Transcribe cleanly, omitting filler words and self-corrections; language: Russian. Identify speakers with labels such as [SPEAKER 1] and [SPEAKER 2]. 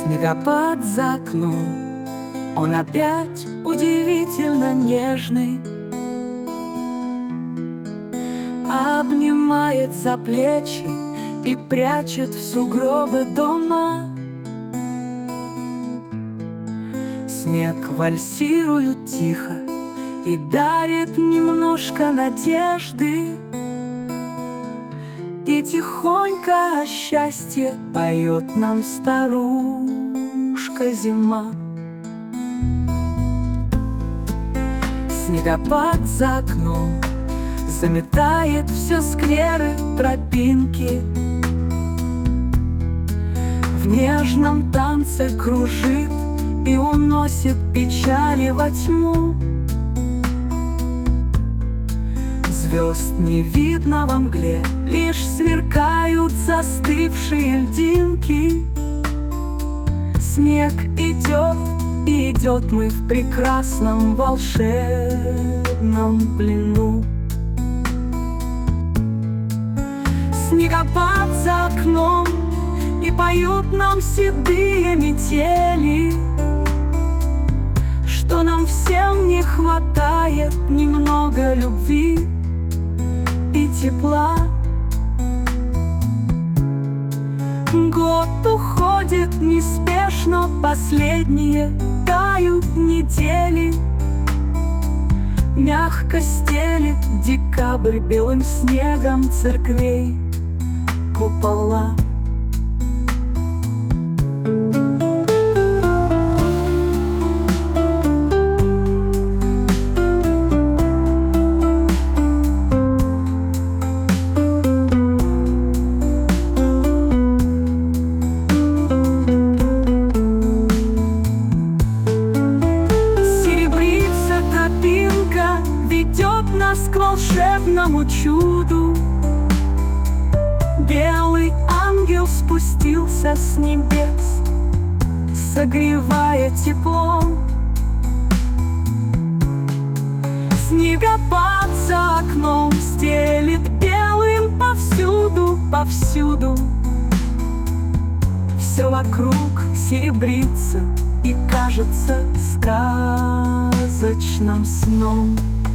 [SPEAKER 1] Снегопад за окном, он опять удивительно нежный, обнимает за плечи и прячет в сугробы дома. Снег вальсирует тихо и дарит немножко надежды, и тихонько о счастье поет нам старушка зима. Снегопад за окном заметает все скверы, тропинки, в нежном танце кружит и уносит печали во тьму. Звезд не видно во мгле, лишь сверкают застывшие льдинки. Снег идет, и идет, мы в прекрасном волшебном плену. Снегопад за окном, и поют нам седые метели, что нам всем не хватает немного любви и тепла. Год уходит неспешно, последние тают недели, мягко стелит декабрь белым снегом церквей купола. Ведет нас к волшебному чуду. Белый ангел спустился с небес, согревая теплом. Снегопад за окном стелит белым повсюду, повсюду. Все вокруг серебрится и кажется сказочным сном.